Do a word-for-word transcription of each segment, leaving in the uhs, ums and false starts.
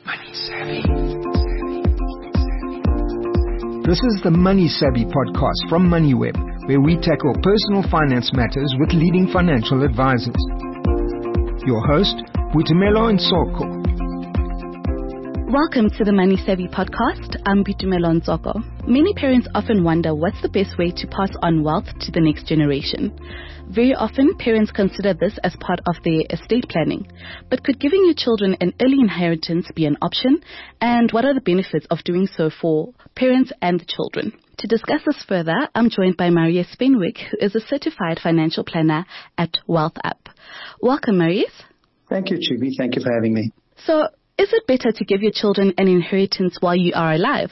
Money Savvy. This is the Money Savvy podcast from MoneyWeb, where we tackle personal finance matters with leading financial advisors. Your host, Boitumelo Ntsoko. Welcome to the Money Savvy podcast. I'm Boitumelo Ntsoko. Many parents often wonder what's the best way to pass on wealth to the next generation. Very often, parents consider this as part of their estate planning. But could giving your children an early inheritance be an option? And what are the benefits of doing so for parents and the children? To discuss this further, I'm joined by Marius Fenwick, who is a certified financial planner at WealthUp. Welcome, Marius. Thank you, Chibi. Thank you for having me. So, is it better to give your children an inheritance while you are alive?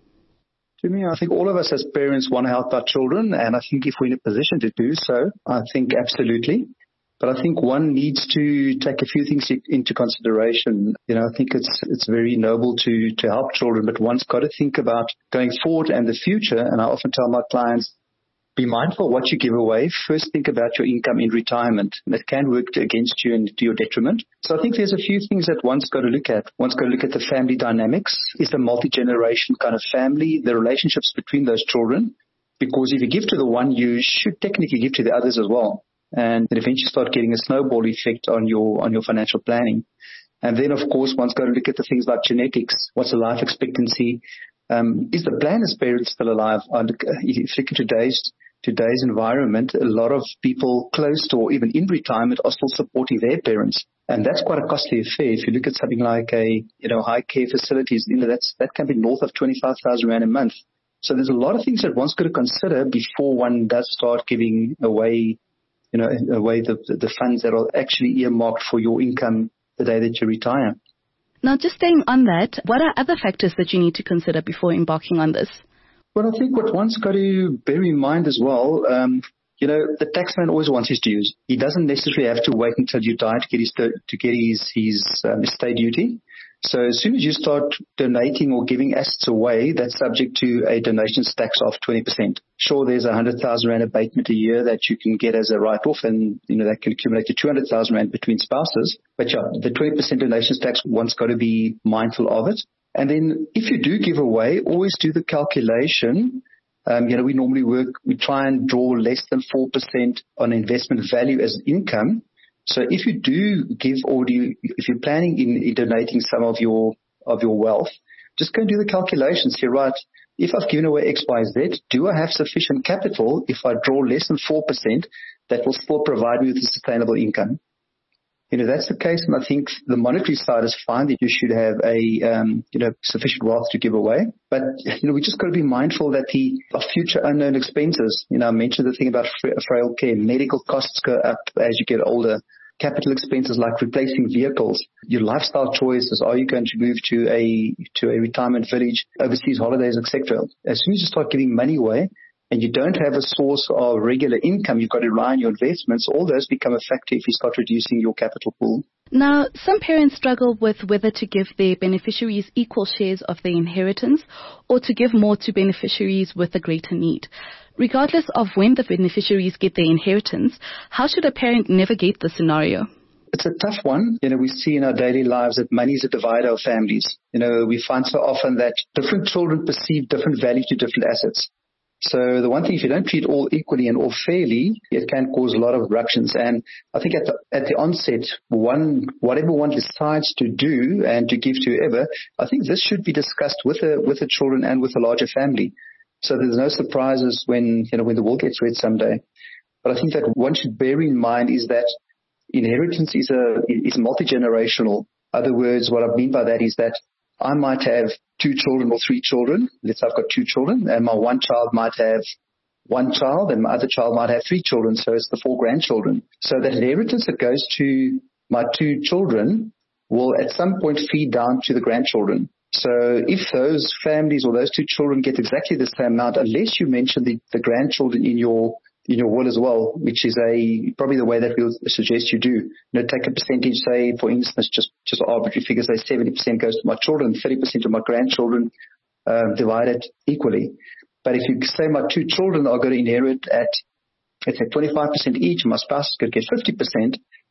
To me, I think all of us as parents want to help our children, and I think if we're in a position to do so, I think absolutely. But I think one needs to take a few things into consideration. You know, I think it's it's very noble to, to help children, but one's got to think about going forward and the future. And I often tell my clients, be mindful of what you give away. First, think about your income in retirement. That can work against you and to your detriment. So I think there's a few things that one's got to look at. One's got to look at the family dynamics. Is a multi-generation kind of family, the relationships between those children? Because if you give to the one, you should technically give to the others as well. And then eventually start getting a snowball effect on your on your financial planning. And then, of course, one's got to look at the things like genetics. What's the life expectancy? Um, is the planner's parents still alive? Uh, if you look at today's today's environment, a lot of people close to or even in retirement are still supporting their parents. And that's quite a costly affair. If you look at something like a, you know, high care facilities, you know, that's, that can be north of twenty-five thousand rand a month. So there's a lot of things that one's got to consider before one does start giving away, you know, away the, the funds that are actually earmarked for your income the day that you retire. Now, just staying on that, what are other factors that you need to consider before embarking on this? Well, I think what one's got to bear in mind as well, um, you know, the taxman always wants his dues. He doesn't necessarily have to wait until you die to get his to get his his um, estate duty. So as soon as you start donating or giving assets away, that's subject to a donations tax of twenty percent. Sure, there's a one hundred thousand rand abatement a year that you can get as a write-off, and, you know, that can accumulate to two hundred thousand rand between spouses. But yeah, the twenty percent donations tax, one's got to be mindful of it. And then if you do give away, always do the calculation. Um, you know, we normally work, we try and draw less than four percent on investment value as income. So if you do give, or do you, if you're planning in, in donating some of your, of your wealth, just go and do the calculations here, right? If I've given away X, Y, Z, do I have sufficient capital if I draw less than four percent that will still provide me with a sustainable income? You know, that's the case, and I think the monetary side is fine that you should have a, um, you know, sufficient wealth to give away. But, you know, we just got to be mindful that the of future unknown expenses, you know, I mentioned the thing about frail care, medical costs go up as you get older, capital expenses like replacing vehicles, your lifestyle choices, are you going to move to a, to a retirement village, overseas holidays, et cetera. As soon as you start giving money away, and you don't have a source of regular income, you've got to rely on your investments, all those become a factor if you start reducing your capital pool. Now, some parents struggle with whether to give their beneficiaries equal shares of their inheritance or to give more to beneficiaries with a greater need. Regardless of when the beneficiaries get their inheritance, how should a parent navigate the scenario? It's a tough one. You know, we see in our daily lives that money is a divider of families. You know, we find so often that different children perceive different value to different assets. So the one thing, if you don't treat all equally and all fairly, it can cause a lot of ructions. And I think at the, at the onset, one, whatever one decides to do and to give to whoever, I think this should be discussed with the, with the children and with the larger family. So there's no surprises when, you know, when the will gets read someday. But I think that one should bear in mind is that inheritance is a, is multi-generational. Other words, what I mean by that is that I might have two children or three children. Let's say I've got two children, and my one child might have one child, and my other child might have three children, so it's the four grandchildren. So that inheritance that goes to my two children will at some point feed down to the grandchildren. So if those families or those two children get exactly the same amount, unless you mention the, the grandchildren in your in your will as well, which is a probably the way that we'll suggest you do. You know, take a percentage, say, for instance, just just arbitrary figures, say seventy percent goes to my children, thirty percent to my grandchildren, um, divided equally. But if you say my two children are going to inherit at, let's say, twenty-five percent each, and my spouse is going to get fifty percent,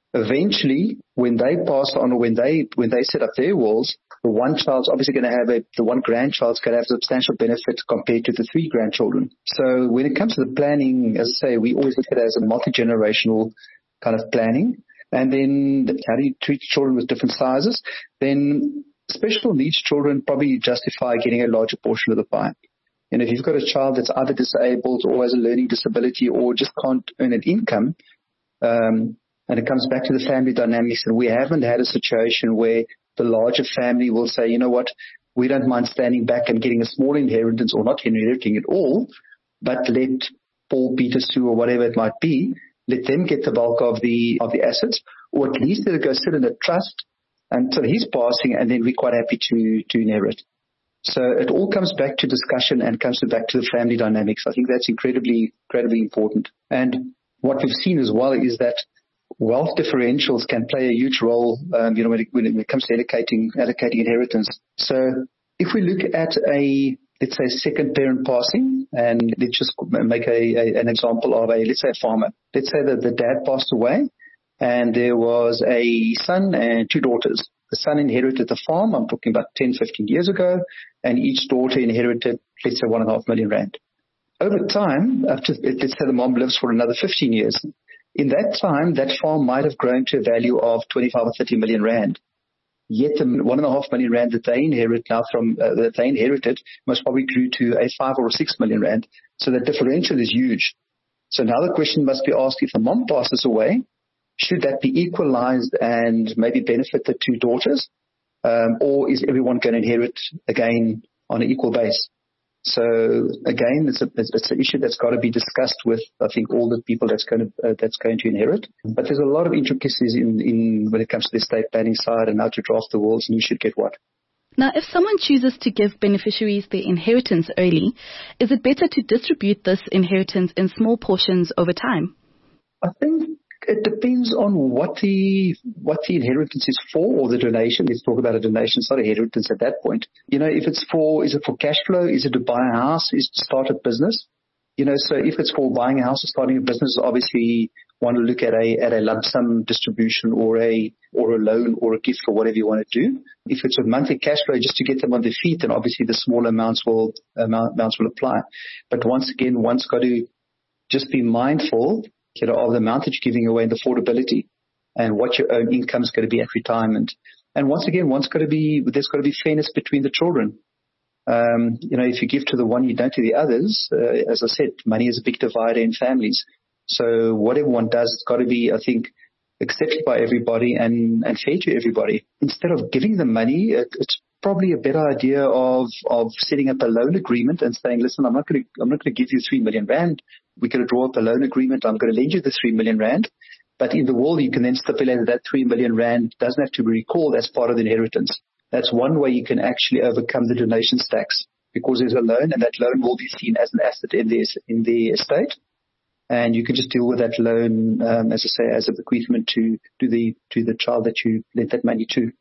Eventually, when they pass on or when they when they set up their wills, the one child's obviously going to have a, the one grandchild's going to have substantial benefit compared to the three grandchildren. So when it comes to the planning, as I say, we always look at it as a multi-generational kind of planning. And then how do you treat children with different sizes? Then special needs children probably justify getting a larger portion of the pie. And if you've got a child that's either disabled or has a learning disability or just can't earn an income, um, and it comes back to the family dynamics, and we haven't had a situation where the larger family will say, you know what, we don't mind standing back and getting a small inheritance or not inheriting at all, but let Paul, Peter, Sue, or whatever it might be, let them get the bulk of the of the assets, or at least let it go sit in a trust until he's passing, and then we're quite happy to, to inherit. So it all comes back to discussion and comes back to the family dynamics. I think that's incredibly, incredibly important. And what we've seen as well is that wealth differentials can play a huge role, um, you know, when it, when it comes to allocating, allocating inheritance. So if we look at a, let's say, second parent passing, and let's just make a, a, an example of a, let's say, a farmer. Let's say that the dad passed away, and there was a son and two daughters. The son inherited the farm, I'm talking about ten, fifteen years ago, and each daughter inherited, let's say, one and a half million rand. Over time, after, let's say the mom lives for another fifteen years, in that time, that farm might have grown to a value of twenty-five or thirty million rand. Yet the one and a half million rand that they inherit now from, uh, that they inherited most probably grew to a five or six million rand. So the differential is huge. So now the question must be asked, if the mom passes away, should that be equalized and maybe benefit the two daughters? Um, or is everyone going to inherit again on an equal base? So again, it's a, it's an issue that's got to be discussed with, I think, all the people that's going to, uh, that's going to inherit. But there's a lot of intricacies in, in when it comes to the estate planning side and how to draft the wills and who should get what. Now, if someone chooses to give beneficiaries their inheritance early, is it better to distribute this inheritance in small portions over time? I think it depends on what the what the inheritance is for, or the donation. Let's talk about a donation, it's not a inheritance at that point. You know, if it's for, is it for cash flow? Is it to buy a house? Is it to start a business? You know, so if it's for buying a house or starting a business, obviously want to look at a at a lump sum distribution or a or a loan or a gift or whatever you want to do. If it's a monthly cash flow just to get them on their feet, then obviously the small amounts will amount, amounts will apply. But once again, one's got to just be mindful, you know, of the amount that you're giving away and the affordability and what your own income is going to be at retirement. And once again, one's got to be, there's got to be fairness between the children. Um, you know, if you give to the one, you don't to the others. Uh, as I said, money is a big divider in families. So whatever one does, it's got to be, I think, accepted by everybody and, and fair to everybody. Instead of giving them money, it, it's probably a better idea of, of setting up a loan agreement and saying, listen, I'm not going to, I'm not going to give you three million rand. We're going to draw up a loan agreement. I'm going to lend you the three million rand. But in the will, you can then stipulate that that three million rand doesn't have to be recalled as part of the inheritance. That's one way you can actually overcome the donations tax, because there's a loan, and that loan will be seen as an asset in the, in the estate. And you can just deal with that loan, um, as I say, as a bequeathment to, to the, to the child that you lent that money to.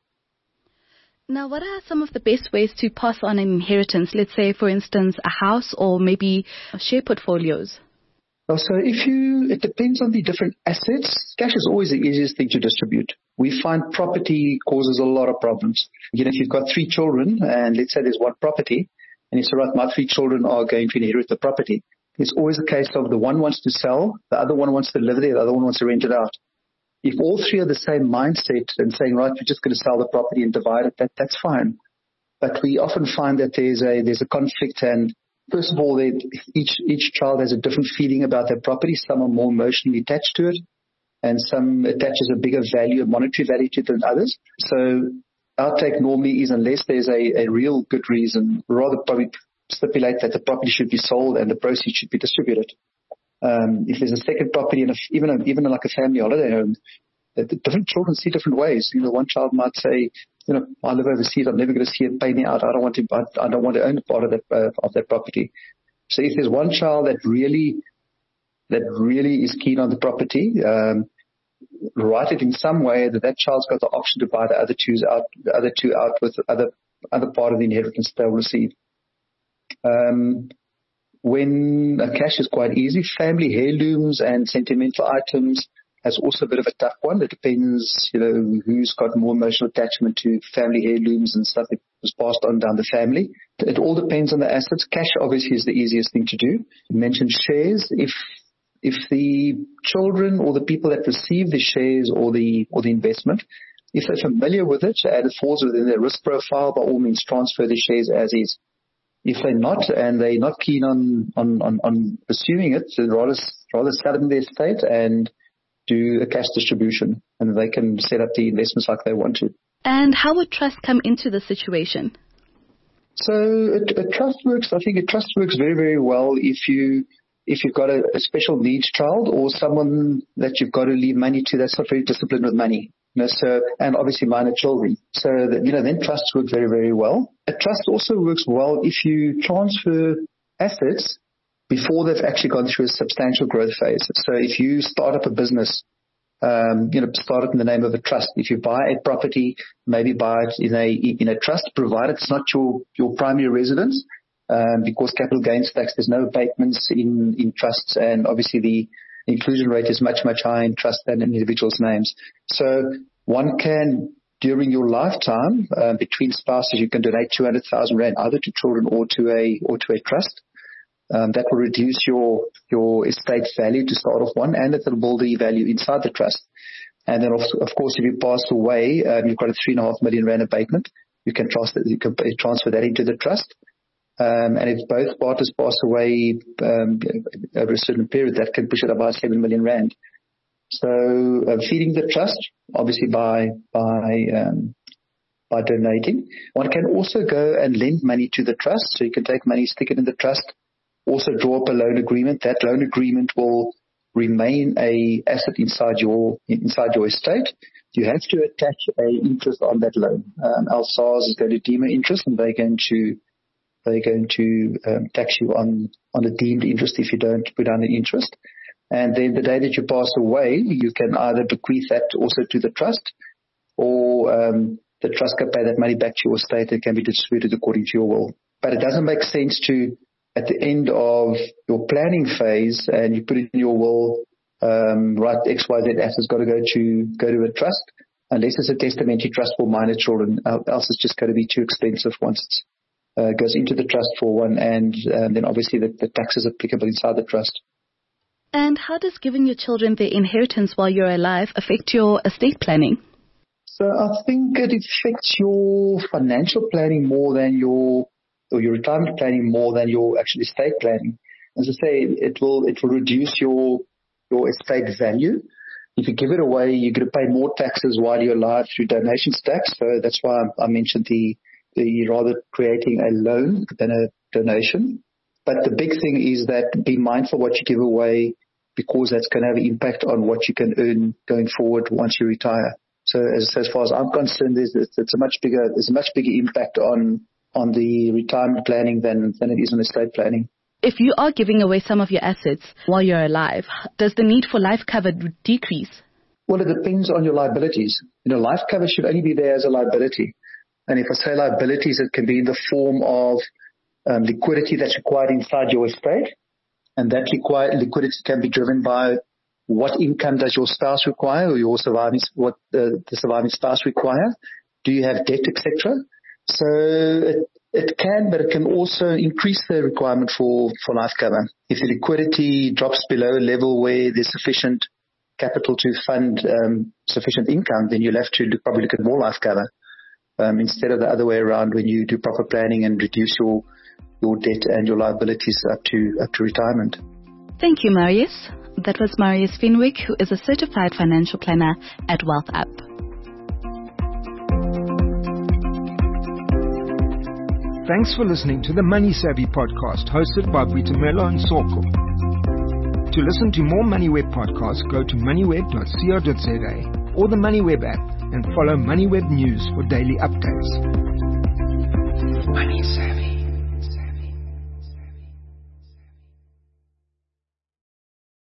Now, what are some of the best ways to pass on an inheritance? Let's say, for instance, a house or maybe share portfolios. Well, so if you, it depends on the different assets. Cash is always the easiest thing to distribute. We find property causes a lot of problems. You know, if you've got three children and let's say there's one property and it's all right, my three children are going to inherit the property. It's always a case of the one wants to sell, the other one wants to live there, the other one wants to rent it out. If all three are the same mindset and saying, right, we're just going to sell the property and divide it, that, that's fine. But we often find that there's a, there's a conflict, and first of all, they, each, each child has a different feeling about their property. Some are more emotionally attached to it, and some attaches a bigger value, a monetary value to it than others. So our take normally is, unless there's a, a real good reason, rather probably stipulate that the property should be sold and the proceeds should be distributed. Um, if there's a second property, and even a, even like a family holiday home, the, the different children see different ways. You know, one child might say, you know, I live overseas, I'm never going to see it pay me out. I don't want to, I, I don't want to own part of that uh, of that property. So if there's one child that really, that really is keen on the property, um, write it in some way that that child's got the option to buy the other two out, the other two out with the other other part of the inheritance they'll receive. Um, when uh, cash is quite easy, family heirlooms and sentimental items That's also a bit of a tough one. It depends, you know, who's got more emotional attachment to family heirlooms and stuff that was passed on down the family. It all depends on the assets. Cash obviously is the easiest thing to do. You mentioned shares. If if the children or the people that receive the shares or the or the investment, if they're familiar with it and it falls within their risk profile, by all means transfer the shares as is. If they're not and they're not keen on on, on, on pursuing it, so rather rather sell it in their estate and do a cash distribution, and they can set up the investments like they want to. And how would trust come into the situation? So a, a trust works, I think a trust works very, very well if you, if you've got a, a special needs child or someone that you've got to leave money to that's not very disciplined with money. You know, so, and obviously minor children. So that, you know, then trusts work very, very well. A trust also works well if you transfer assets before they've actually gone through a substantial growth phase. So if you start up a business, um, you know, start it in the name of a trust. If you buy a property, maybe buy it in a in a trust, provided it's not your, your primary residence, um, because capital gains tax, there's no abatements in, in trusts, and obviously the inclusion rate is much, much higher in trust than in individuals' names. So one can, during your lifetime, uh, between spouses, you can donate two hundred thousand rand either to children or to a or to a trust. Um, that will reduce your your estate value to start off one, and it will build the value inside the trust. And then, of, of course, if you pass away, um, you've got a three and a half million rand abatement. You can transfer you can transfer that into the trust. Um, and if both partners pass away um, over a certain period, that can push it about seven million rand. So uh, feeding the trust, obviously by by um, by donating. One can also go and lend money to the trust. So you can take money, stick it in the trust. Also draw up a loan agreement. That loan agreement will remain a asset inside your inside your estate. You have to attach a interest on that loan. Um, else SARS is going to deem an interest, and they're going to they're going to um, tax you on on the deemed interest if you don't put down the interest. And then the day that you pass away, you can either bequeath that also to the trust, or um, the trust can pay that money back to your estate. It can be distributed according to your will. But it doesn't make sense to, at the end of your planning phase, and you put it in your will, um, right, X Y Z assets got to go to go to a trust, unless it's a testamentary trust for minor children. Else it's just going to be too expensive once it uh, goes into the trust for one, and um, then obviously the, the tax is applicable inside the trust. And how does giving your children their inheritance while you're alive affect your estate planning? So I think it affects your financial planning more than your or your retirement planning more than your actual estate planning. As I say, it will it will reduce your your estate value. If you give it away, you're going to pay more taxes while you're alive through donations tax. So that's why I mentioned the the rather creating a loan than a donation. But the big thing is that be mindful what you give away, because that's going to have an impact on what you can earn going forward once you retire. So as, as far as I'm concerned, there's, it's a much bigger there's a much bigger impact on on the retirement planning than, than it is on estate planning. If you are giving away some of your assets while you're alive, does the need for life cover decrease? Well, it depends on your liabilities. You know, life cover should only be there as a liability. And if I say liabilities, it can be in the form of um, liquidity that's required inside your estate. And that require, liquidity can be driven by what income does your spouse require, or your surviving, what the, the surviving spouse require. Do you have debt, et cetera? So it, it can, but it can also increase the requirement for, for life cover. If the liquidity drops below a level where there's sufficient capital to fund um, sufficient income, then you'll have to look, probably look at more life cover um, instead of the other way around, when you do proper planning and reduce your your debt and your liabilities up to up to retirement. Thank you, Marius. That was Marius Fenwick, who is a certified financial planner at Wealth Up. Thanks for listening to the Money Savvy podcast, hosted by Boitumelo Nsoko. To listen to more MoneyWeb podcasts, go to moneyweb dot co dot za or the MoneyWeb app and follow MoneyWeb News for daily updates. Money Savvy.